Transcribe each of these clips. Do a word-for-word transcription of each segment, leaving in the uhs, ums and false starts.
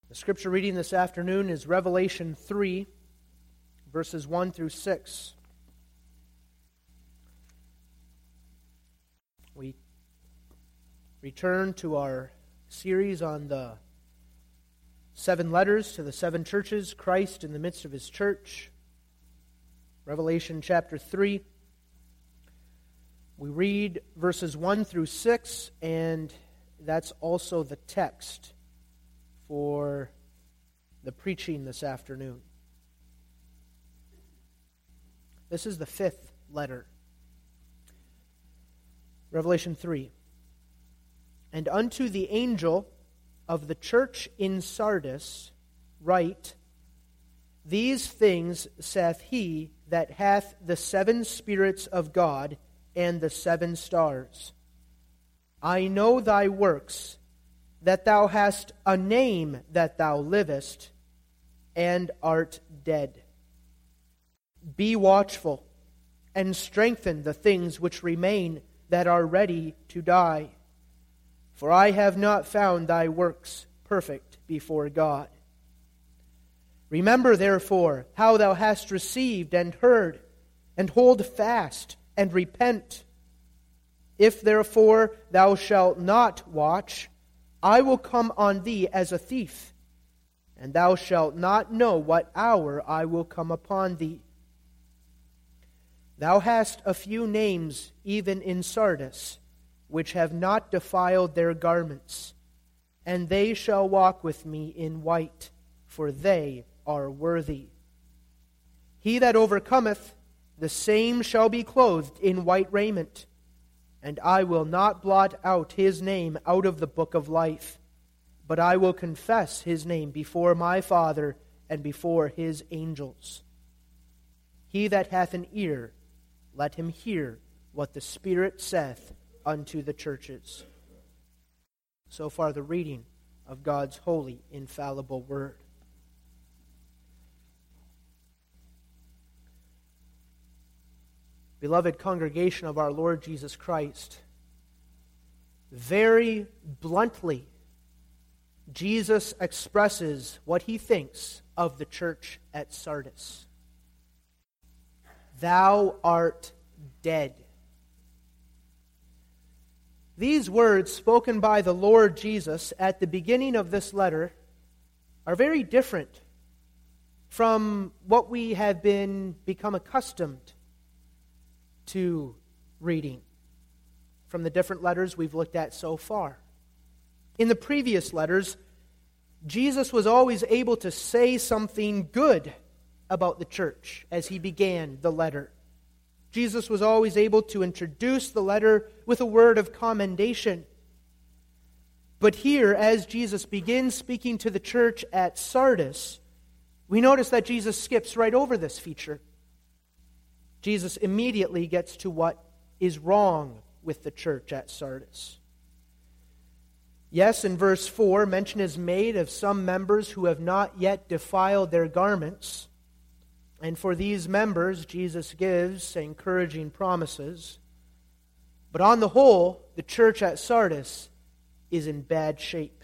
The scripture reading this afternoon is Revelation three, verses one through six. We return to our series on the seven letters to the seven churches, Christ in the midst of His church. Revelation chapter three. We read verses one through six, and that's also the text for the preaching this afternoon. This is the fifth letter. Revelation three. And unto the angel of the church in Sardis write, These things saith he that hath the seven spirits of God and the seven stars. I know thy works, that thou hast a name that thou livest, and art dead. Be watchful, and strengthen the things which remain that are ready to die. For I have not found thy works perfect before God. Remember, therefore, how thou hast received and heard, and hold fast, and repent. If therefore thou shalt not watch, I will come on thee as a thief, and thou shalt not know what hour I will come upon thee. Thou hast a few names even in Sardis, which have not defiled their garments, and they shall walk with me in white, for they are worthy. He that overcometh, the same shall be clothed in white raiment, and I will not blot out his name out of the book of life, but I will confess his name before my Father and before his angels. He that hath an ear, let him hear what the Spirit saith unto the churches. So far the reading of God's holy, infallible word. Beloved congregation of our Lord Jesus Christ, very bluntly, Jesus expresses what he thinks of the church at Sardis. Thou art dead. These words spoken by the Lord Jesus at the beginning of this letter are very different from what we have been become accustomed to reading from the different letters we've looked at so far. In the previous letters, Jesus was always able to say something good about the church as he began the letter. Jesus was always able to introduce the letter with a word of commendation. But here, as Jesus begins speaking to the church at Sardis, we notice that Jesus skips right over this feature. Jesus immediately gets to what is wrong with the church at Sardis. Yes, in verse four, mention is made of some members who have not yet defiled their garments. And for these members, Jesus gives encouraging promises. But on the whole, the church at Sardis is in bad shape.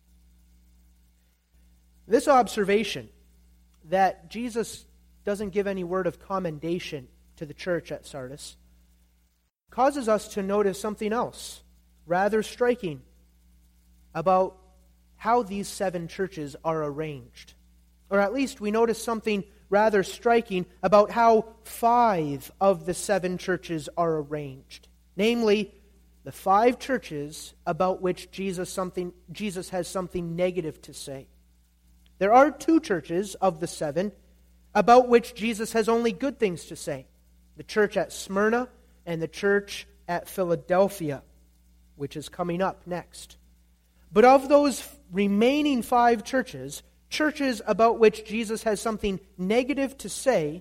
This observation that Jesus doesn't give any word of commendation to the church at Sardis causes us to notice something else rather striking about how these seven churches are arranged. Or at least we notice something rather striking about how five of the seven churches are arranged. Namely, the five churches about which Jesus something Jesus has something negative to say. There are two churches of the seven about which Jesus has only good things to say. The church at Smyrna and the church at Philadelphia, which is coming up next. But of those remaining five churches, churches about which Jesus has something negative to say,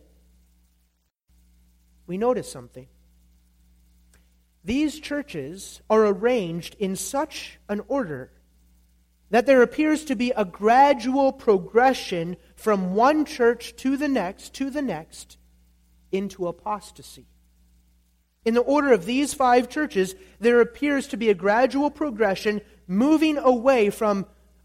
we notice something. These churches are arranged in such an order that there appears to be a gradual progression from one church to the next, to the next, into apostasy. In the order of these five churches, there appears to be a gradual progression moving away from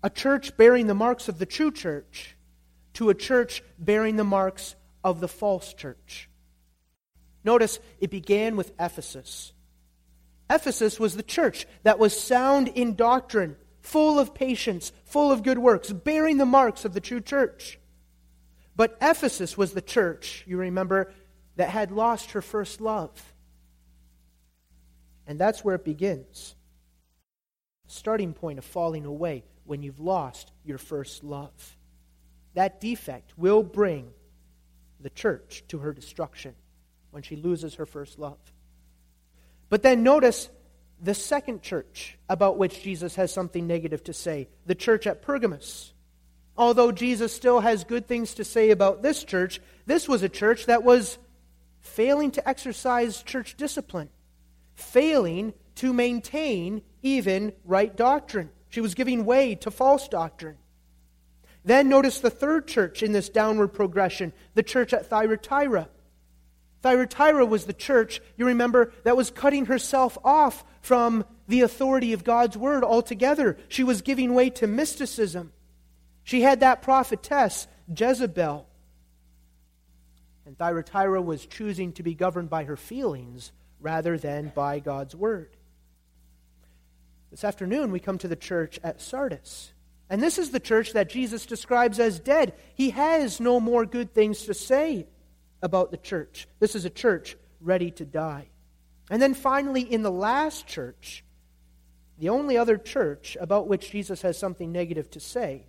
a church bearing the marks of the true church to a church bearing the marks of the false church. Notice it began with Ephesus. Ephesus was the church that was sound in doctrine, full of patience, full of good works, bearing the marks of the true church. But Ephesus was the church, you remember, that had lost her first love. And that's where it begins. Starting point of falling away when you've lost your first love. That defect will bring the church to her destruction when she loses her first love. But then notice the second church about which Jesus has something negative to say, the church at Pergamos. Although Jesus still has good things to say about this church, this was a church that was failing to exercise church discipline, failing to maintain even right doctrine. She was giving way to false doctrine. Then notice the third church in this downward progression, the church at Thyatira. Thyatira was the church, you remember, that was cutting herself off from the authority of God's word altogether. She was giving way to mysticism. She had that prophetess, Jezebel. And Thyatira was choosing to be governed by her feelings rather than by God's word. This afternoon we come to the church at Sardis. And this is the church that Jesus describes as dead. He has no more good things to say about the church. This is a church ready to die. And then finally, in the last church, the only other church about which Jesus has something negative to say,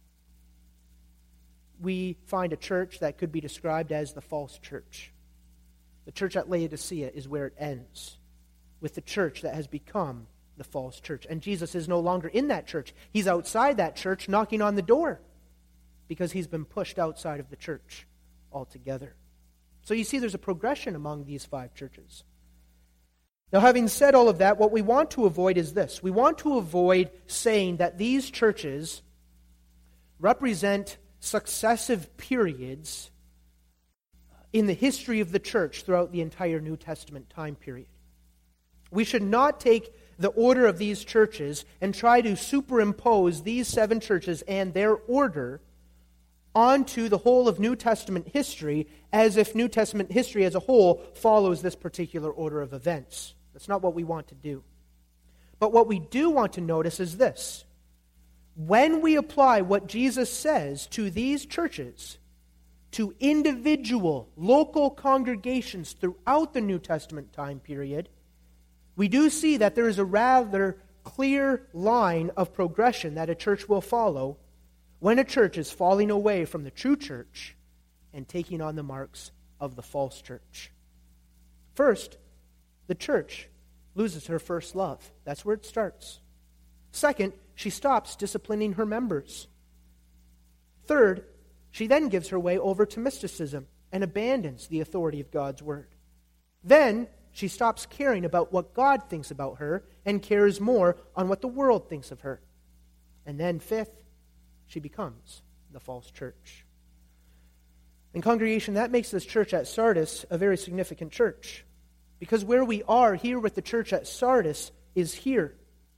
we find a church that could be described as the false church. The church at Laodicea is where it ends, with the church that has become the false church. And Jesus is no longer in that church. He's outside that church knocking on the door because he's been pushed outside of the church altogether. So you see there's a progression among these five churches. Now, having said all of that, what we want to avoid is this. We want to avoid saying that these churches represent successive periods in the history of the church throughout the entire New Testament time period. We should not take the order of these churches and try to superimpose these seven churches and their order onto the whole of New Testament history as if New Testament history as a whole follows this particular order of events. That's not what we want to do. But what we do want to notice is this. When we apply what Jesus says to these churches, to individual, local congregations throughout the New Testament time period, we do see that there is a rather clear line of progression that a church will follow when a church is falling away from the true church and taking on the marks of the false church. First, the church loses her first love. That's where it starts. Second, she stops disciplining her members. Third, she then gives her way over to mysticism and abandons the authority of God's word. Then, she stops caring about what God thinks about her and cares more on what the world thinks of her. And then fifth, she becomes the false church. In congregation, that makes this church at Sardis a very significant church. Because where we are here with the church at Sardis is here.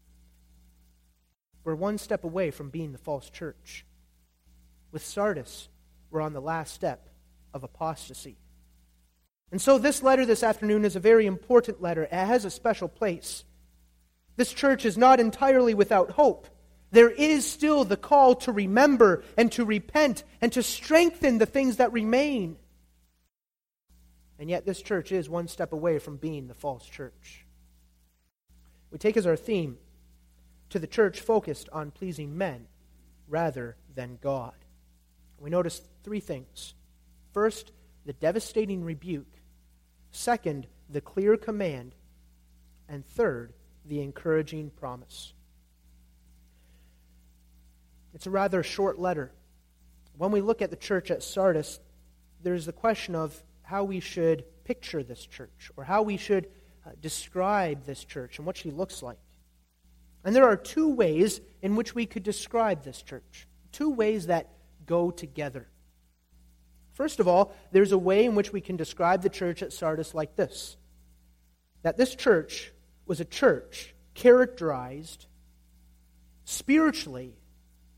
We're one step away from being the false church. With Sardis, we're on the last step of apostasy. And so this letter this afternoon is a very important letter. It has a special place. This church is not entirely without hope. There is still the call to remember and to repent and to strengthen the things that remain. And yet this church is one step away from being the false church. We take as our theme to the church focused on pleasing men rather than God. We notice three things. First, the devastating rebuke. Second, the clear command. And third, the encouraging promise. It's a rather short letter. When we look at the church at Sardis, there's the question of how we should picture this church, or how we should uh, describe this church and what she looks like. And there are two ways in which we could describe this church. Two ways that go together. First of all, there's a way in which we can describe the church at Sardis like this. That this church was a church characterized spiritually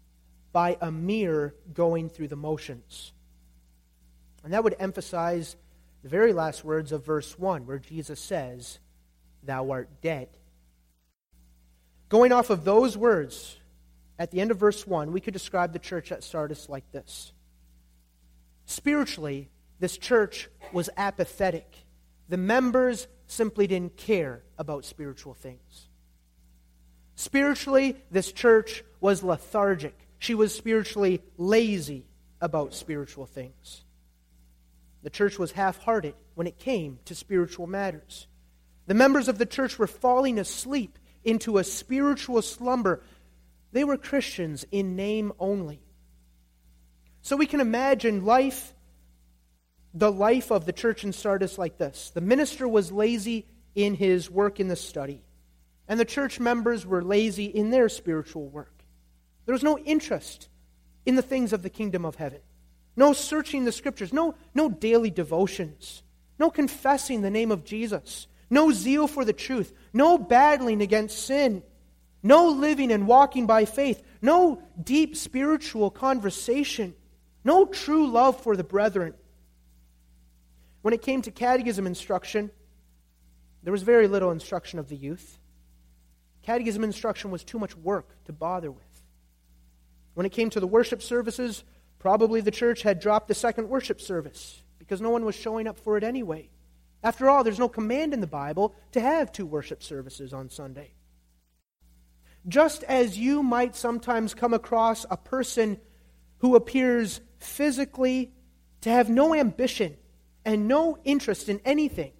by a mere going through the motions. And that would emphasize the very last words of verse one, where Jesus says, "Thou art dead." Going off of those words, at the end of verse one, we could describe the church at Sardis like this. Spiritually, this church was apathetic. The members simply didn't care about spiritual things. Spiritually, this church was lethargic. She was spiritually lazy about spiritual things. The church was half-hearted when it came to spiritual matters. The members of the church were falling asleep into a spiritual slumber. They were Christians in name only. So we can imagine life, the life of the church in Sardis like this. The minister was lazy in his work in the study, and the church members were lazy in their spiritual work. There was no interest in the things of the kingdom of heaven. No searching the Scriptures, no, no daily devotions, no confessing the name of Jesus, no zeal for the truth, no battling against sin, no living and walking by faith, no deep spiritual conversation, no true love for the brethren. When it came to catechism instruction, there was very little instruction of the youth. Catechism instruction was too much work to bother with. When it came to the worship services, probably the church had dropped the second worship service because no one was showing up for it anyway. After all, there's no command in the Bible to have two worship services on Sunday. Just as you might sometimes come across a person who appears physically to have no ambition and no interest in anything,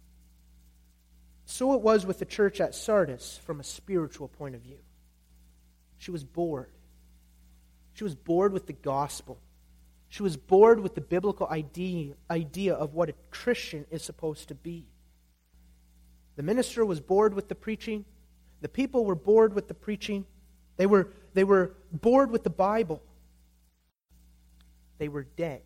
so it was with the church at Sardis from a spiritual point of view. She was bored. She was bored with the gospel. She was bored with the biblical idea, idea of what a Christian is supposed to be. The minister was bored with the preaching. The people were bored with the preaching. They were, they were bored with the Bible. They were dead.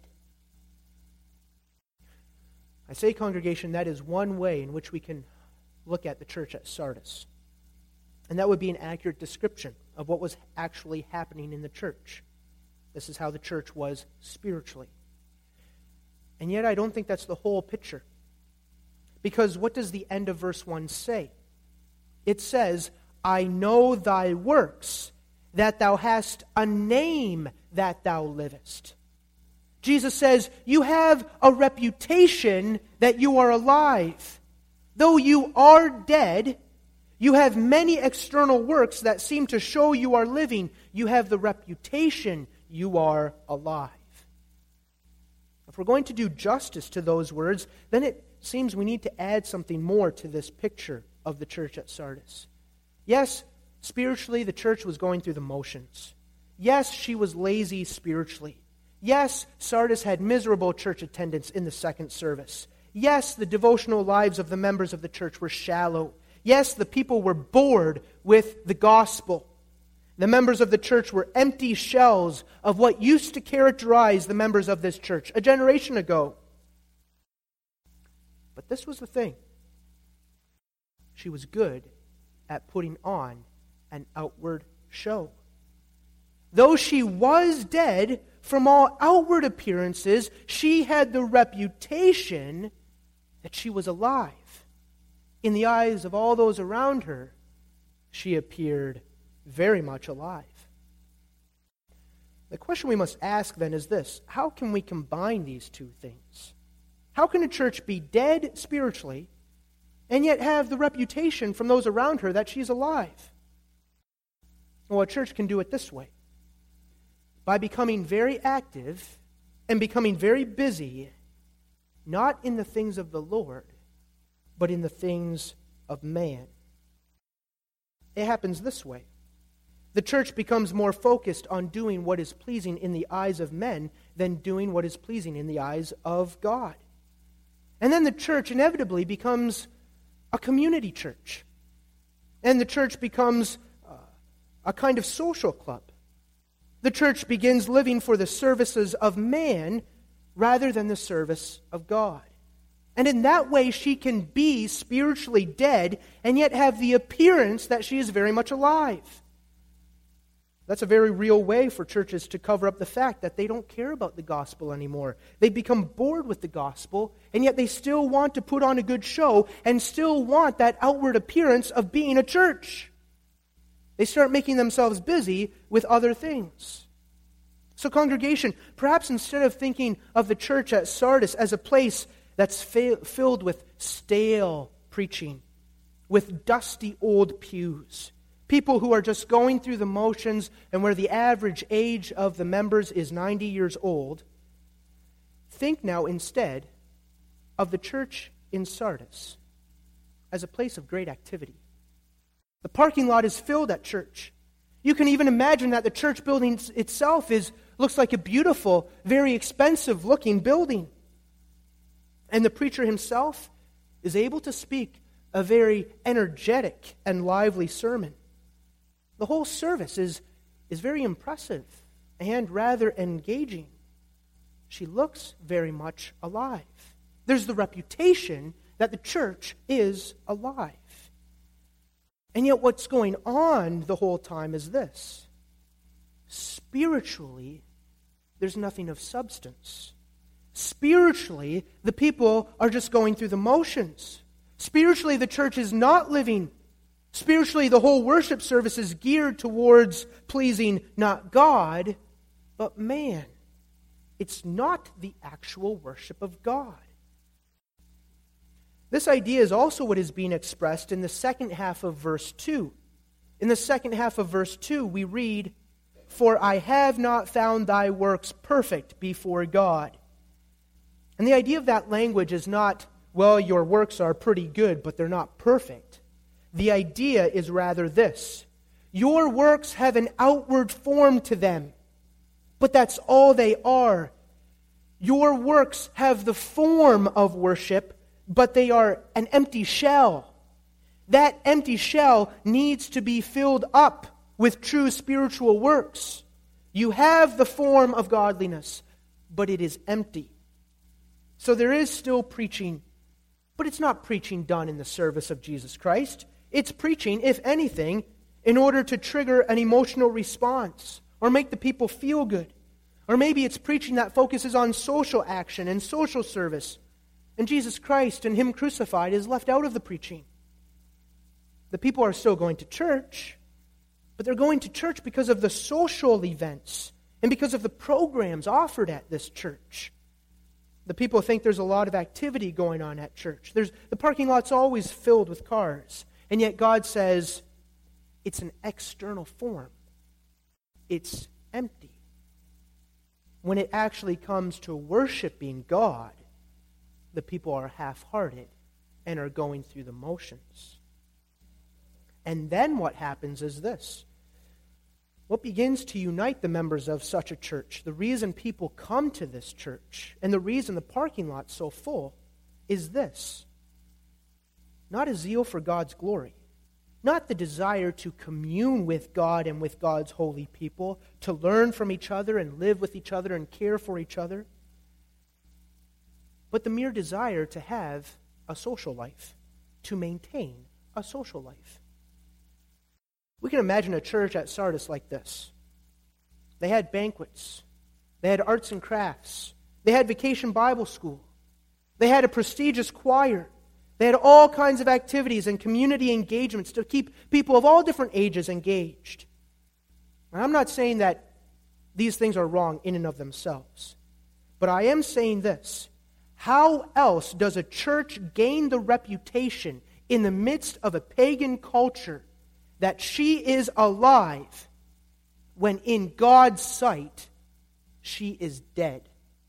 I say, congregation, that is one way in which we can look at the church at Sardis. And that would be an accurate description of what was actually happening in the church. This is how the church was spiritually. And yet I don't think that's the whole picture. Because what does the end of verse one say? It says, "I know thy works, that thou hast a name that thou livest." Jesus says, you have a reputation that you are alive. Though you are dead, you have many external works that seem to show you are living. You have the reputation you are alive. If we're going to do justice to those words, then it seems we need to add something more to this picture of the church at Sardis. Yes, spiritually, the church was going through the motions. Yes, she was lazy spiritually. Yes, Sardis had miserable church attendance in the second service. Yes, the devotional lives of the members of the church were shallow. Yes, the people were bored with the gospel. The members of the church were empty shells of what used to characterize the members of this church a generation ago. But this was the thing. She was good at putting on an outward show. Though she was dead from all outward appearances, she had the reputation that she was alive. In the eyes of all those around her, she appeared very much alive. The question we must ask then is this: how can we combine these two things? How can a church be dead spiritually and yet have the reputation from those around her that she's alive? Well, a church can do it this way: by becoming very active and becoming very busy, not in the things of the Lord, but in the things of man. It happens this way. The church becomes more focused on doing what is pleasing in the eyes of men than doing what is pleasing in the eyes of God. And then the church inevitably becomes a community church. And the church becomes uh, a kind of social club. The church begins living for the services of man rather than the service of God. And in that way, she can be spiritually dead and yet have the appearance that she is very much alive. That's a very real way for churches to cover up the fact that they don't care about the gospel anymore. They've become bored with the gospel, and yet they still want to put on a good show and still want that outward appearance of being a church. They start making themselves busy with other things. So congregation, perhaps instead of thinking of the church at Sardis as a place that's fa- filled with stale preaching, with dusty old pews, people who are just going through the motions and where the average age of the members is ninety years old, think now instead of the church in Sardis as a place of great activity. The parking lot is filled at church. You can even imagine that the church building itself is looks like a beautiful, very expensive-looking building. And the preacher himself is able to speak a very energetic and lively sermon. The whole service is, is very impressive and rather engaging. She looks very much alive. There's the reputation that the church is alive. And yet what's going on the whole time is this. Spiritually, there's nothing of substance. Spiritually, the people are just going through the motions. Spiritually, the church is not living. Spiritually, the whole worship service is geared towards pleasing not God, but man. It's not the actual worship of God. This idea is also what is being expressed in the second half of verse two. In the second half of verse two, we read, "For I have not found thy works perfect before God." And the idea of that language is not, well, your works are pretty good, but they're not perfect. The idea is rather this: your works have an outward form to them, but that's all they are. Your works have the form of worship, but they are an empty shell. That empty shell needs to be filled up with true spiritual works. You have the form of godliness, but it is empty. So there is still preaching, but it's not preaching done in the service of Jesus Christ. It's preaching, if anything, in order to trigger an emotional response or make the people feel good. Or maybe it's preaching that focuses on social action and social service. And Jesus Christ and Him crucified is left out of the preaching. The people are still going to church, but they're going to church because of the social events and because of the programs offered at this church. The people think there's a lot of activity going on at church. There's, the parking lot's always filled with cars. And yet God says it's an external form. It's empty. When it actually comes to worshiping God, the people are half-hearted and are going through the motions. And then what happens is this. What begins to unite the members of such a church, the reason people come to this church, and the reason the parking lot's so full, is this. Not a zeal for God's glory. Not the desire to commune with God and with God's holy people, to learn from each other and live with each other and care for each other. But the mere desire to have a social life, to maintain a social life. We can imagine a church at Sardis like this. They had banquets. They had arts and crafts. They had vacation Bible school. They had a prestigious choir. They had all kinds of activities and community engagements to keep people of all different ages engaged. And I'm not saying that these things are wrong in and of themselves. But I am saying this. How else does a church gain the reputation in the midst of a pagan culture that she is alive when in God's sight she is dead?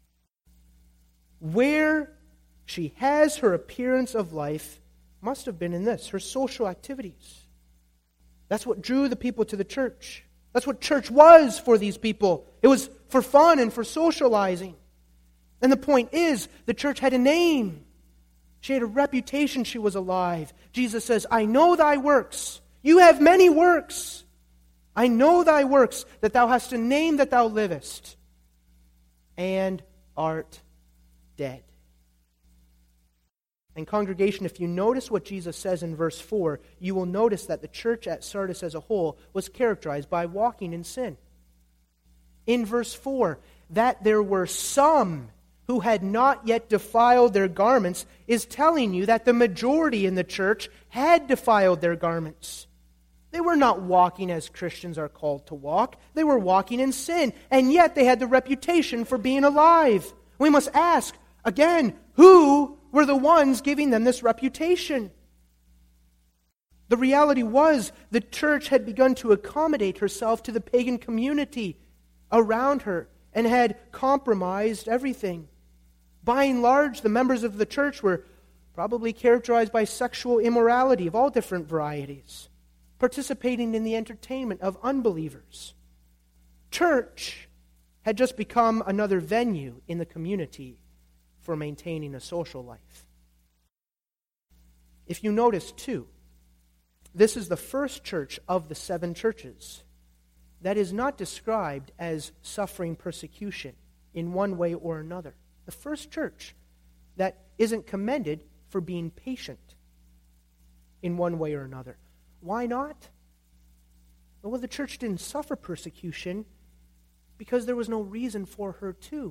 Where she has her appearance of life must have been in this, her social activities. That's what drew the people to the church. That's what church was for these people. It was for fun and for socializing. And the point is, the church had a name. She had a reputation. She was alive. Jesus says, I know thy works. You have many works. I know thy works, that thou hast a name that thou livest, and art dead. And congregation, if you notice what Jesus says in verse four, you will notice that the church at Sardis as a whole was characterized by walking in sin. In verse four, that there were some who had not yet defiled their garments is telling you that the majority in the church had defiled their garments. They were not walking as Christians are called to walk. They were walking in sin, and yet they had the reputation for being alive. We must ask, again, who were the ones giving them this reputation? The reality was the church had begun to accommodate herself to the pagan community around her and had compromised everything. By and large, the members of the church were probably characterized by sexual immorality of all different varieties, participating in the entertainment of unbelievers. Church had just become another venue in the community for maintaining a social life. If you notice, too, this is the first church of the seven churches that is not described as suffering persecution in one way or another. The first church that isn't commended for being patient in one way or another. Why not? Well, the church didn't suffer persecution because there was no reason for her to.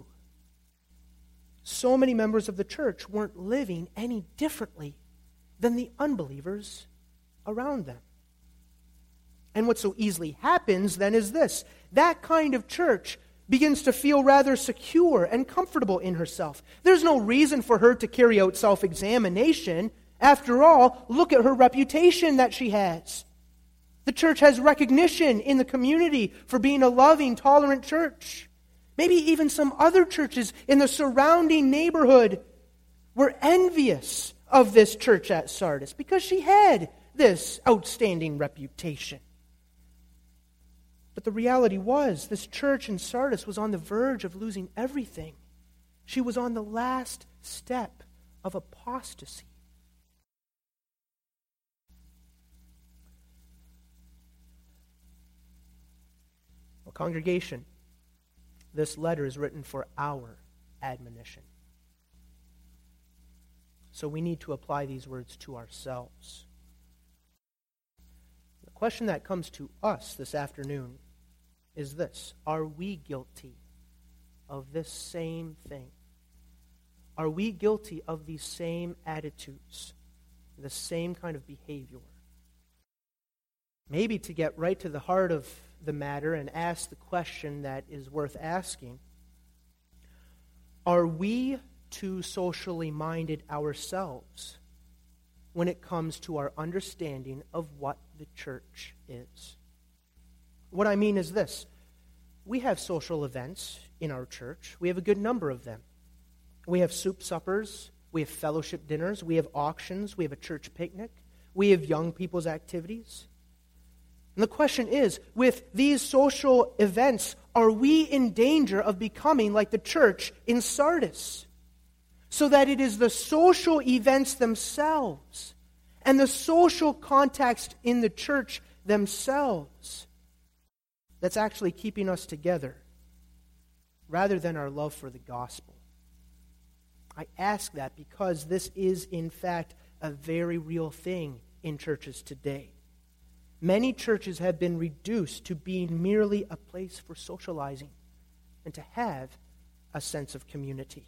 So many members of the church weren't living any differently than the unbelievers around them. And what so easily happens then is this. That kind of church begins to feel rather secure and comfortable in herself. There's no reason for her to carry out self-examination. After all, look at her reputation that she has. The church has recognition in the community for being a loving, tolerant church. Maybe even some other churches in the surrounding neighborhood were envious of this church at Sardis because she had this outstanding reputation. But the reality was, this church in Sardis was on the verge of losing everything. She was on the last step of apostasy. Well, congregation, this letter is written for our admonition. So we need to apply these words to ourselves. The question that comes to us this afternoon is this: are we guilty of this same thing? Are we guilty of these same attitudes, the same kind of behavior? Maybe to get right to the heart of the matter and ask the question that is worth asking, are we too socially minded ourselves when it comes to our understanding of what the church is? What I mean is this. We have social events in our church. We have a good number of them. We have soup suppers. We have fellowship dinners. We have auctions. We have a church picnic. We have young people's activities. And the question is, with these social events, are we in danger of becoming like the church in Sardis? So that it is the social events themselves and the social context in the church themselves that's actually keeping us together rather than our love for the gospel. I ask that because this is, in fact, a very real thing in churches today. Many churches have been reduced to being merely a place for socializing and to have a sense of community.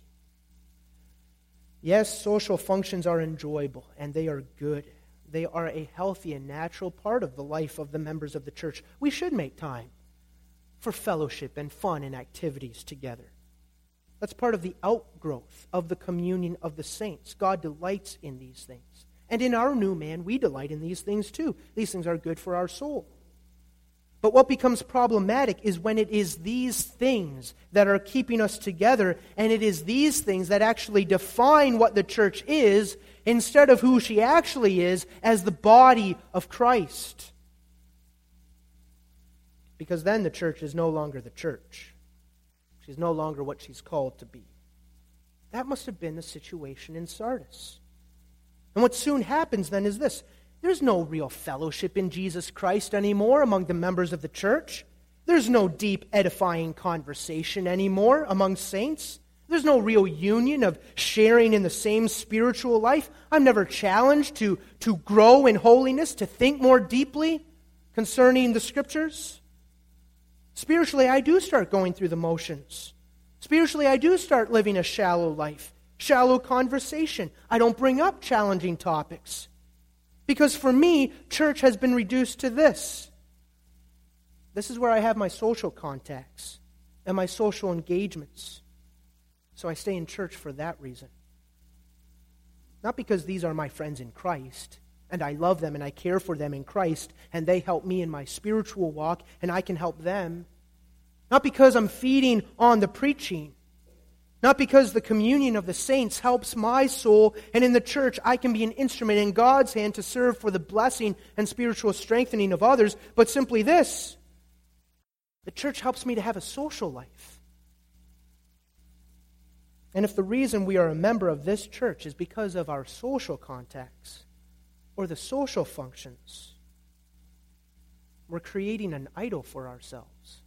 Yes, social functions are enjoyable and they are good. They are a healthy and natural part of the life of the members of the church. We should make time for fellowship and fun and activities together. That's part of the outgrowth of the communion of the saints. God delights in these things. And in our new man, we delight in these things too. These things are good for our soul. But what becomes problematic is when it is these things that are keeping us together, and it is these things that actually define what the church is, instead of who she actually is as the body of Christ. Because then the church is no longer the church. She's no longer what she's called to be. That must have been the situation in Sardis. And what soon happens then is this. There's no real fellowship in Jesus Christ anymore among the members of the church. There's no deep, edifying conversation anymore among saints. There's no real union of sharing in the same spiritual life. I'm never challenged to, to grow in holiness, to think more deeply concerning the Scriptures. Spiritually, I do start going through the motions. Spiritually, I do start living a shallow life, shallow conversation. I don't bring up challenging topics. Because for me, church has been reduced to this. This is where I have my social contacts and my social engagements. So I stay in church for that reason. Not because these are my friends in Christ, and I love them and I care for them in Christ, and they help me in my spiritual walk, and I can help them. Not because I'm feeding on the preaching. Not because the communion of the saints helps my soul, and in the church I can be an instrument in God's hand to serve for the blessing and spiritual strengthening of others, but simply this: the church helps me to have a social life. And if the reason we are a member of this church is because of our social contacts or the social functions, we're creating an idol for ourselves.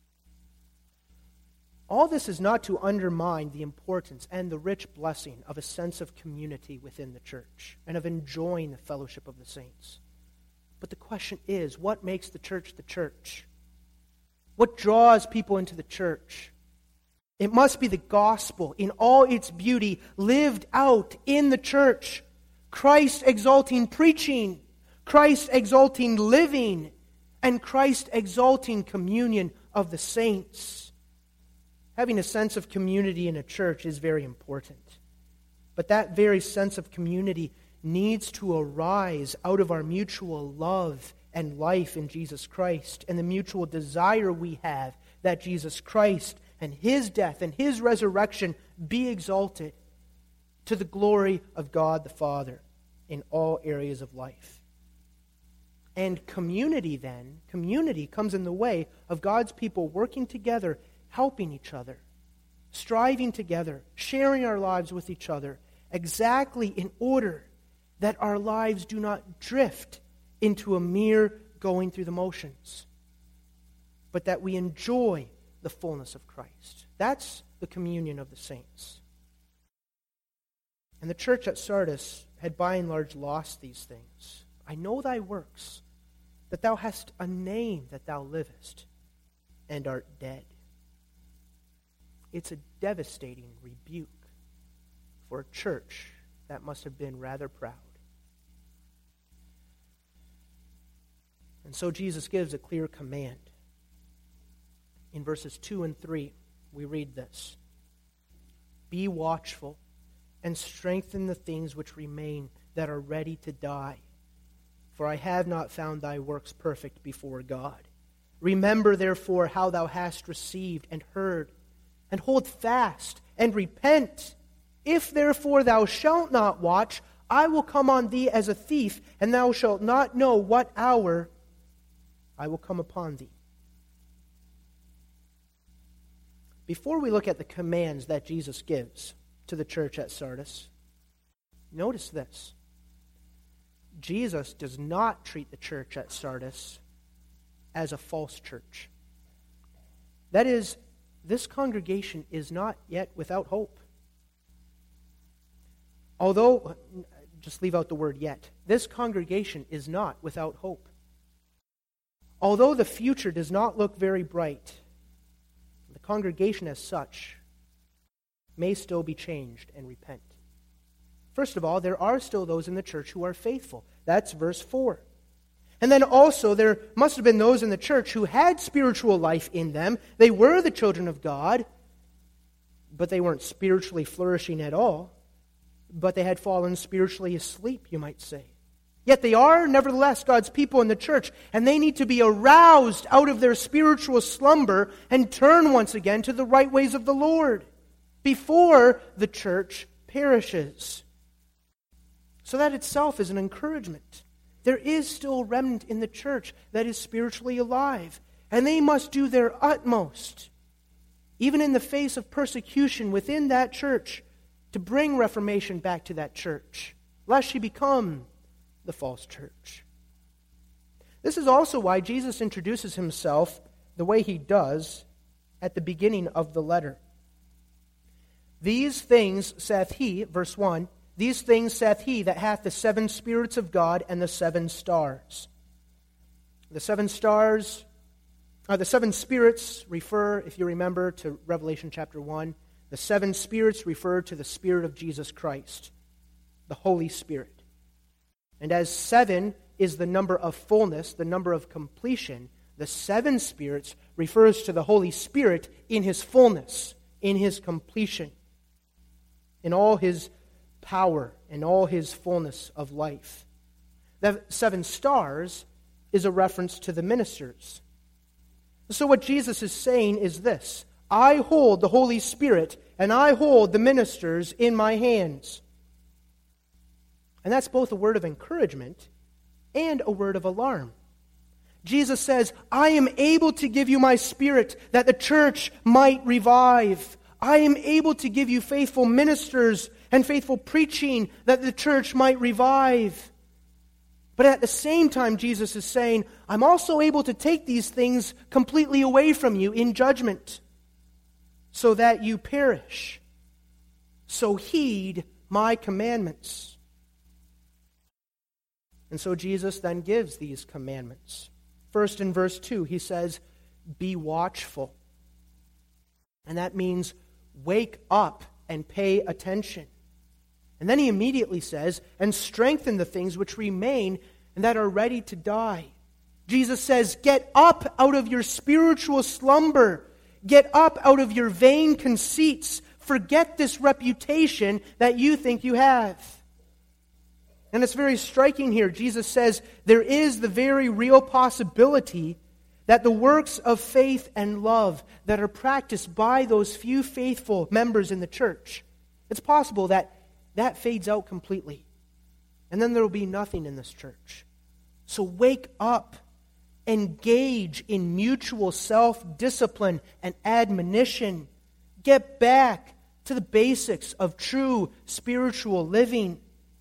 All this is not to undermine the importance and the rich blessing of a sense of community within the church and of enjoying the fellowship of the saints. But the question is, what makes the church the church? What draws people into the church? It must be the gospel in all its beauty lived out in the church. Christ-exalting preaching, Christ-exalting living, and Christ-exalting communion of the saints. Having a sense of community in a church is very important. But that very sense of community needs to arise out of our mutual love and life in Jesus Christ and the mutual desire we have that Jesus Christ and His death and His resurrection be exalted to the glory of God the Father in all areas of life. And community then, community comes in the way of God's people working together, helping each other, striving together, sharing our lives with each other, exactly in order that our lives do not drift into a mere going through the motions, but that we enjoy the fullness of Christ. That's the communion of the saints. And the church at Sardis had by and large lost these things. I know thy works, that thou hast a name that thou livest, and art dead. It's a devastating rebuke for a church that must have been rather proud. And so Jesus gives a clear command. In verses two and three, we read this: Be watchful and strengthen the things which remain that are ready to die. For I have not found thy works perfect before God. Remember therefore how thou hast received and heard, and hold fast and repent. If therefore thou shalt not watch, I will come on thee as a thief, and thou shalt not know what hour I will come upon thee. Before we look at the commands that Jesus gives to the church at Sardis, notice this. Jesus does not treat the church at Sardis as a false church. That is, this congregation is not yet without hope. Although, just leave out the word yet, this congregation is not without hope. Although the future does not look very bright, the congregation as such may still be changed and repent. First of all, there are still those in the church who are faithful. That's verse four. And then also there must have been those in the church who had spiritual life in them. They were the children of God, but they weren't spiritually flourishing at all. But they had fallen spiritually asleep, you might say. Yet they are, nevertheless, God's people in the church, and they need to be aroused out of their spiritual slumber and turn once again to the right ways of the Lord before the church perishes. So that itself is an encouragement. There is still a remnant in the church that is spiritually alive, and they must do their utmost, even in the face of persecution within that church, to bring reformation back to that church, lest she become the false church. This is also why Jesus introduces himself the way he does at the beginning of the letter. These things saith he, verse one, these things saith he that hath the seven spirits of God and the seven stars. The seven stars, or the seven spirits refer, if you remember, to Revelation chapter one. The seven spirits refer to the Spirit of Jesus Christ, the Holy Spirit. And as seven is the number of fullness, the number of completion, the seven spirits refers to the Holy Spirit in His fullness, in His completion, in all His power, in all His fullness of life. The seven stars is a reference to the ministers. So what Jesus is saying is this: I hold the Holy Spirit and I hold the ministers in my hands. And that's both a word of encouragement and a word of alarm. Jesus says, I am able to give you my Spirit that the church might revive. I am able to give you faithful ministers and faithful preaching that the church might revive. But at the same time, Jesus is saying, I'm also able to take these things completely away from you in judgment, so that you perish. So heed my commandments. And so Jesus then gives these commandments. First, in verse two, he says, be watchful. And that means wake up and pay attention. And then he immediately says, and strengthen the things which remain and that are ready to die. Jesus says, get up out of your spiritual slumber. Get up out of your vain conceits. Forget this reputation that you think you have. And it's very striking here. Jesus says there is the very real possibility that the works of faith and love that are practiced by those few faithful members in the church, it's possible that that fades out completely. And then there will be nothing in this church. So wake up. Engage in mutual self-discipline and admonition. Get back to the basics of true spiritual living.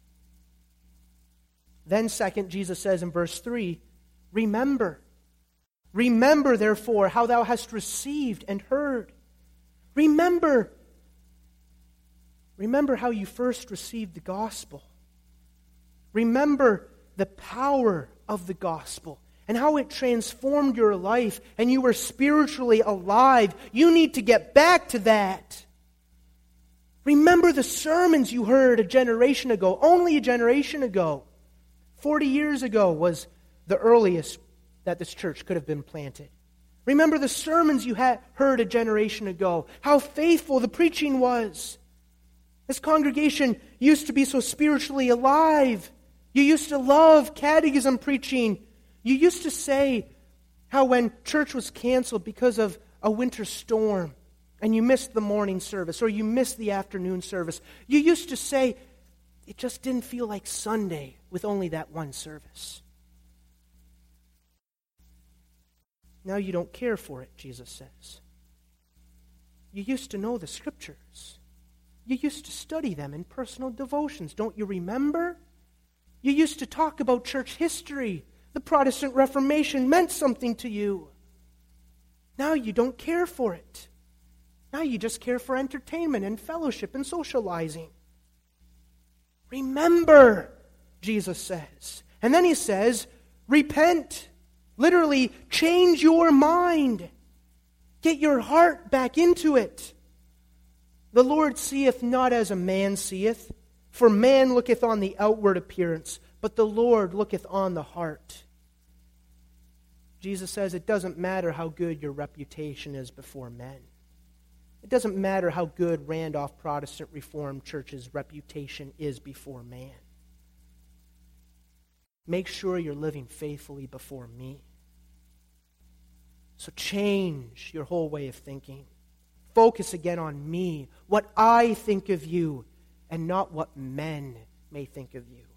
Then second, Jesus says in verse three, remember. Remember, therefore, how thou hast received and heard. Remember. Remember how you first received the gospel. Remember the power of the gospel and how it transformed your life and you were spiritually alive. You need to get back to that. Remember the sermons you heard a generation ago, only a generation ago. Forty years ago was the earliest that this church could have been planted. Remember the sermons you had heard a generation ago, how faithful the preaching was. This congregation used to be so spiritually alive. You used to love catechism preaching. You used to say how when church was canceled because of a winter storm and you missed the morning service or you missed the afternoon service, you used to say it just didn't feel like Sunday with only that one service. Now you don't care for it, Jesus says. You used to know the Scriptures. You used to study them in personal devotions. Don't you remember? You used to talk about church history. The Protestant Reformation meant something to you. Now you don't care for it. Now you just care for entertainment and fellowship and socializing. Remember, Jesus says. And then he says, repent. Literally, change your mind. Get your heart back into it. The Lord seeth not as a man seeth, for man looketh on the outward appearance, but the Lord looketh on the heart. Jesus says it doesn't matter how good your reputation is before men. It doesn't matter how good Randolph Protestant Reformed Church's reputation is before man. Make sure you're living faithfully before me. So change your whole way of thinking. Focus again on me, what I think of you, and not what men may think of you.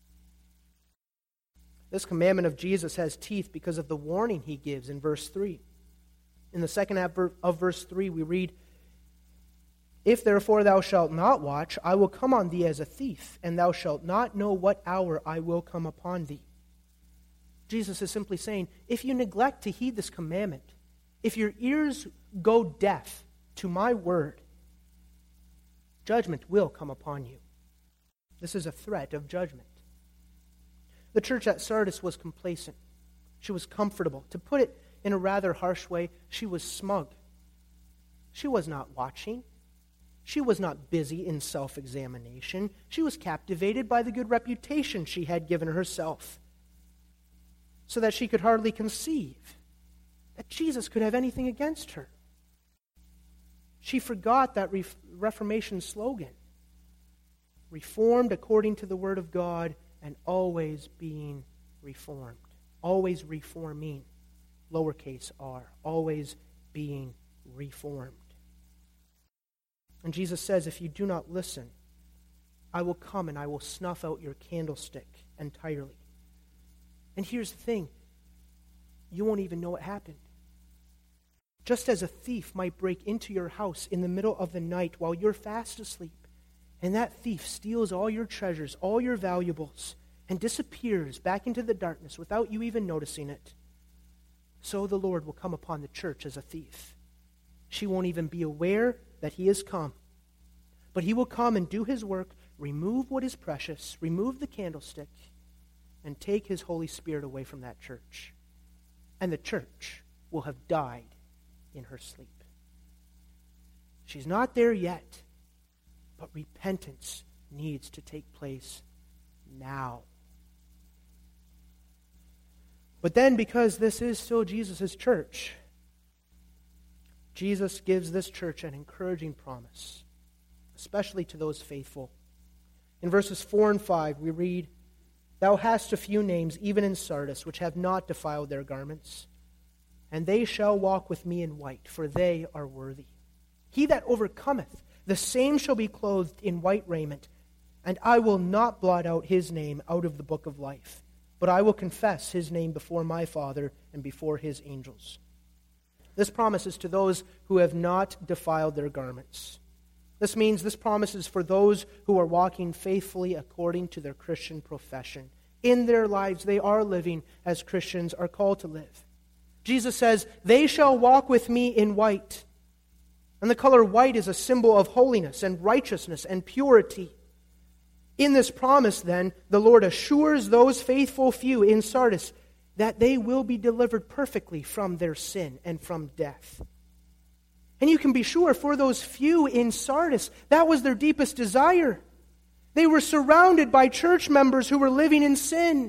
This commandment of Jesus has teeth because of the warning he gives in verse three. In the second half of verse three, we read, if therefore thou shalt not watch, I will come on thee as a thief, and thou shalt not know what hour I will come upon thee. Jesus is simply saying, if you neglect to heed this commandment, if your ears go deaf to my word, Judgment will come upon you. This is a threat of judgment. The church at Sardis was complacent. She was comfortable. To put it in a rather harsh way, she was smug. She was not watching. She was not busy in self-examination. She was captivated by the good reputation she had given herself, so that she could hardly conceive that Jesus could have anything against her. She forgot that Re- Reformation slogan, reformed according to the Word of God and always being reformed. Always reforming, lowercase r, always being reformed. And Jesus says, if you do not listen, I will come and I will snuff out your candlestick entirely. And here's the thing, you won't even know what happened. Just as a thief might break into your house in the middle of the night while you're fast asleep, and that thief steals all your treasures, all your valuables, and disappears back into the darkness without you even noticing it, so the Lord will come upon the church as a thief. She won't even be aware that he has come. But he will come and do his work, remove what is precious, remove the candlestick, and take his Holy Spirit away from that church. And the church will have died in her sleep. She's not there yet, but repentance needs to take place now. But then, because this is still Jesus' church, Jesus gives this church an encouraging promise, especially to those faithful. In verses four and five, we read, Thou hast a few names, even in Sardis, which have not defiled their garments, and they shall walk with me in white, for they are worthy. He that overcometh, the same shall be clothed in white raiment, and I will not blot out his name out of the book of life, but I will confess his name before my Father and before his angels. This promise is to those who have not defiled their garments. This means this promise is for those who are walking faithfully according to their Christian profession. In their lives, they are living as Christians are called to live. Jesus says, they shall walk with me in white. And the color white is a symbol of holiness and righteousness and purity. In this promise, then, the Lord assures those faithful few in Sardis that they will be delivered perfectly from their sin and from death. And you can be sure for those few in Sardis, that was their deepest desire. They were surrounded by church members who were living in sin.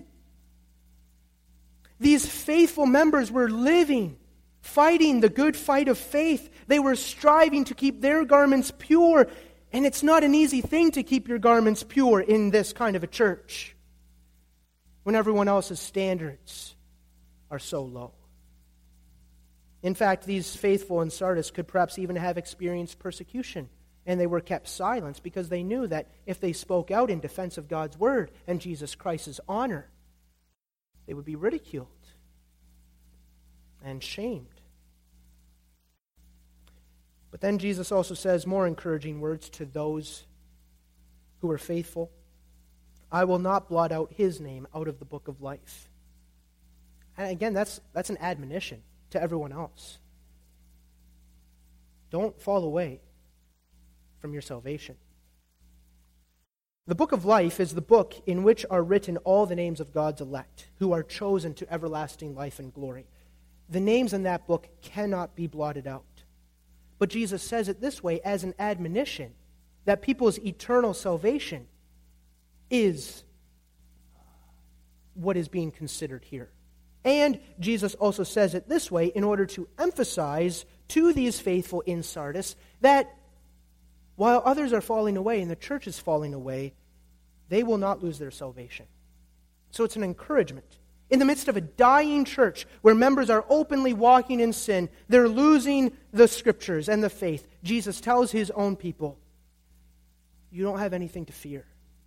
These faithful members were living, fighting the good fight of faith. They were striving to keep their garments pure. And it's not an easy thing to keep your garments pure in this kind of a church, when everyone else's standards are so low. In fact, these faithful in Sardis could perhaps even have experienced persecution, and they were kept silent because they knew that if they spoke out in defense of God's word and Jesus Christ's honor, they would be ridiculed and shamed. But then Jesus also says more encouraging words to those who are faithful. I will not blot out his name out of the book of life. And again, that's, that's an admonition to everyone else. Don't fall away from your salvation. The book of life is the book in which are written all the names of God's elect, who are chosen to everlasting life and glory. The names in that book cannot be blotted out. But Jesus says it this way as an admonition that people's eternal salvation is what is being considered here. And Jesus also says it this way in order to emphasize to these faithful in Sardis that while others are falling away and the church is falling away, they will not lose their salvation. So it's an encouragement. In the midst of a dying church where members are openly walking in sin, they're losing the scriptures and the faith, Jesus tells his own people, you don't have anything to fear,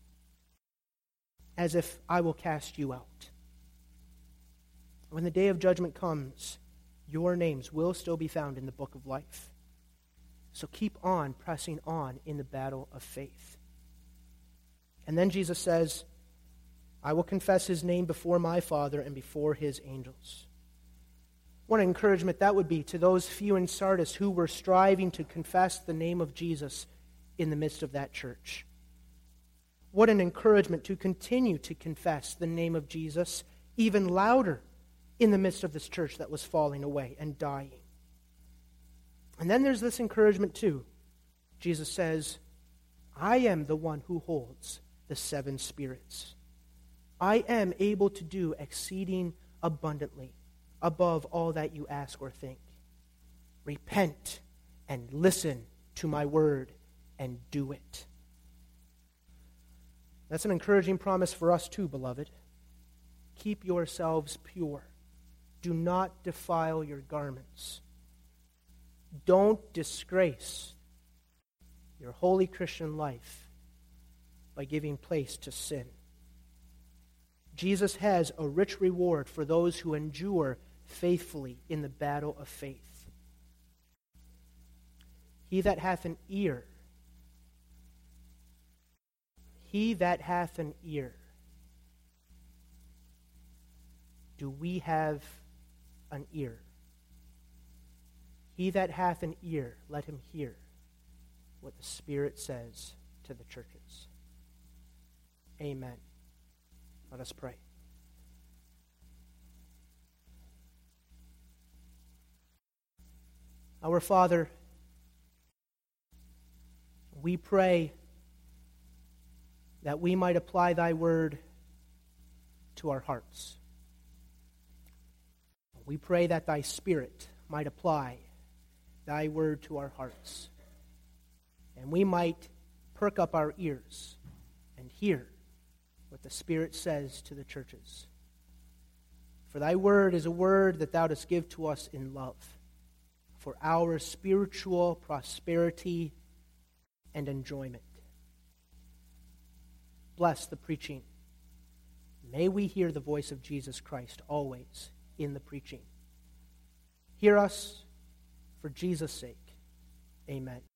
as if I will cast you out. When the day of judgment comes, your names will still be found in the book of life. So keep on pressing on in the battle of faith. And then Jesus says, I will confess his name before my Father and before his angels. What an encouragement that would be to those few in Sardis who were striving to confess the name of Jesus in the midst of that church. What an encouragement to continue to confess the name of Jesus even louder in the midst of this church that was falling away and dying. And then there's this encouragement too. Jesus says, I am the one who holds the seven spirits. I am able to do exceeding abundantly above all that you ask or think. Repent and listen to my word and do it. That's an encouraging promise for us too, beloved. Keep yourselves pure. Do not defile your garments. Don't disgrace your holy Christian life by giving place to sin. Jesus has a rich reward for those who endure faithfully in the battle of faith. He that hath an ear, he that hath an ear. Do we have an ear? He that hath an ear, let him hear what the Spirit says to the churches. Amen. Let us pray. Our Father, we pray that we might apply thy word to our hearts. We pray that thy Spirit might apply thy word to our hearts, and we might perk up our ears and hear what the Spirit says to the churches. For thy word is a word that thou dost give to us in love, for our spiritual prosperity and enjoyment. Bless the preaching. May we hear the voice of Jesus Christ always in the preaching. Hear us for Jesus' sake. Amen.